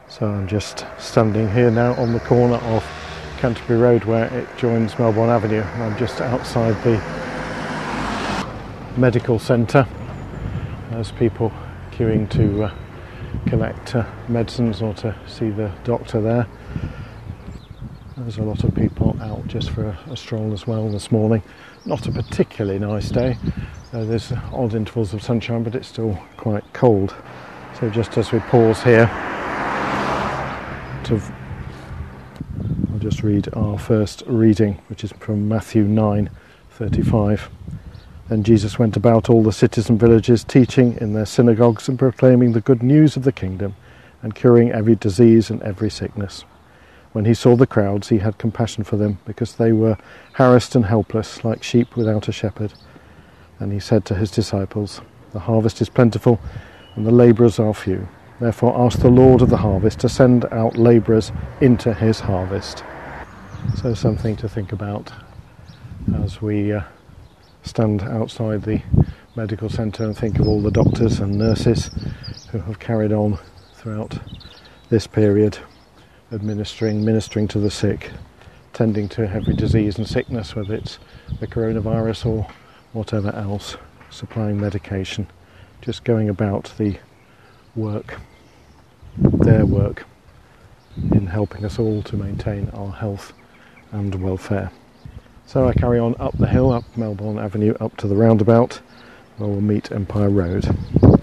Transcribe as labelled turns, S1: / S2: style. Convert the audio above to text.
S1: So I'm just standing here now on the corner of Canterbury Road where it joins Melbourne Avenue, and I'm just outside the medical centre. There's people queuing to collect medicines or to see the doctor there. There's a lot of people out just for a stroll as well this morning. Not a particularly nice day. There's odd intervals of sunshine, but it's still quite cold. So just as we pause here, I'll just read our first reading, which is from Matthew 9:35. Then Jesus went about all the cities and villages, teaching in their synagogues and proclaiming the good news of the kingdom and curing every disease and every sickness. When he saw the crowds, he had compassion for them, because they were harassed and helpless, like sheep without a shepherd. And he said to his disciples, "The harvest is plentiful, and the labourers are few. Therefore ask the Lord of the harvest to send out labourers into his harvest." So something to think about as we stand outside the medical centre and think of all the doctors and nurses who have carried on throughout this period, ministering to the sick, tending to every disease and sickness, whether it's the coronavirus or whatever else, supplying medication, just going about their work in helping us all to maintain our health and welfare. So I carry on up the hill, up Melbourne Avenue, up to the roundabout, where we'll meet Empire Road.